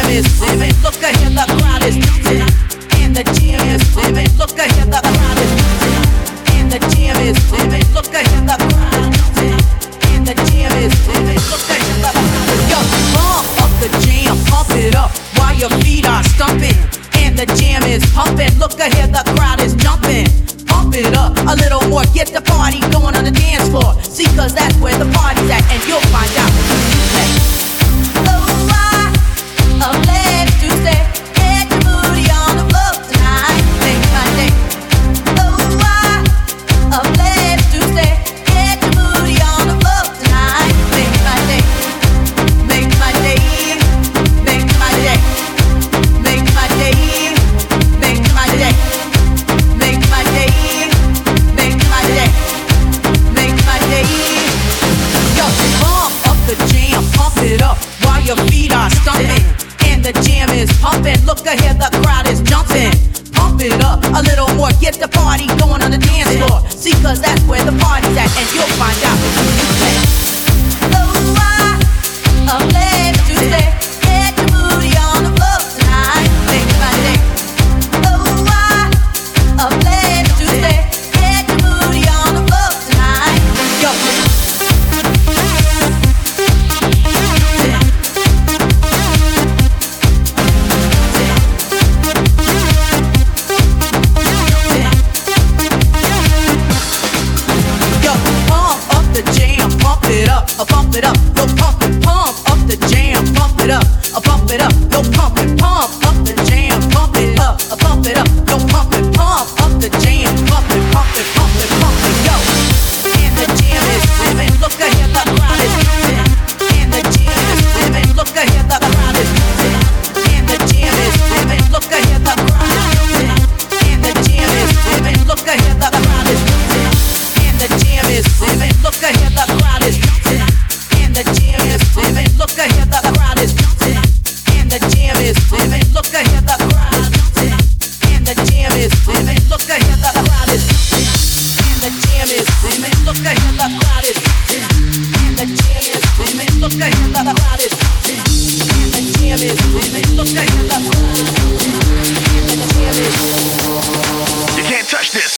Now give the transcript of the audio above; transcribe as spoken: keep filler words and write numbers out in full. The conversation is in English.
is moving. Look ahead, the crowd is jumping. And the gym is moving. Look ahead, the crowd is jumping. And the gym is moving. Look ahead, the crowd is jumping. And the gym is moving. Look ahead, the crowd is jumping. Yo, pump up the jam, pump it up while your feet are stumping. And the jam is pumping. Look ahead, the crowd is jumping. Pump it up a little more. Get the party going on the dance floor. See, cause that's where the party's at. And you'll find out when you play. Oh, I, I'm glad to stay. Get your booty on the floor tonight. Make my day. Oh, I, I'm glad to stay. Get your booty on the floor tonight. Make my day. Make my day. Make my day. Make my day. Make my day. Make my day. Make my day. Make my day. Yo, pump up the jam, pump it up while your feet are stumping. And the jam is pumping. Look ahead, the crowd is jumping. Pump it up a little more. Get the party going on the dance floor. See, cause that's where the party's at. And you'll find out when you play. Oh, I, I'm glad to stay. Get your booty on the floor tonight. Make my day. Oh, I, I'm glad to stay. Get your booty on the floor tonight. Yo. Yo, pump up the jam, pump it up, uh, pump it up, yo, pump it, pump up the jam, pump it up, uh, pump it up, yo, pump it, pump up the jam, pump it up, uh, pump it up, yo, pump it, pump up the jam, pump it, pump it, pump it, pump it, yo. And the jam is moving, look ahead, the crowd is moving. And the jam is moving, look ahead, the crowd is moving. And the jam is moving, look ahead, the crowd is moving. And the jam is moving, look ahead, the crowd is moving. And the jam is moving, look ahead, the crowd is jumping. And the jam is moving, look ahead, the crowd is jumping. And the jam is moving, look ahead, the crowd is jumping. And the jam is moving, look ahead, the crowd is jumping. And the jam is moving, look ahead, the crowd is jumping. And the jam is moving, look ahead, the crowd is jumping. And the jam is moving, look ahead, the crowd is jumping. And the jam is. You can't touch this.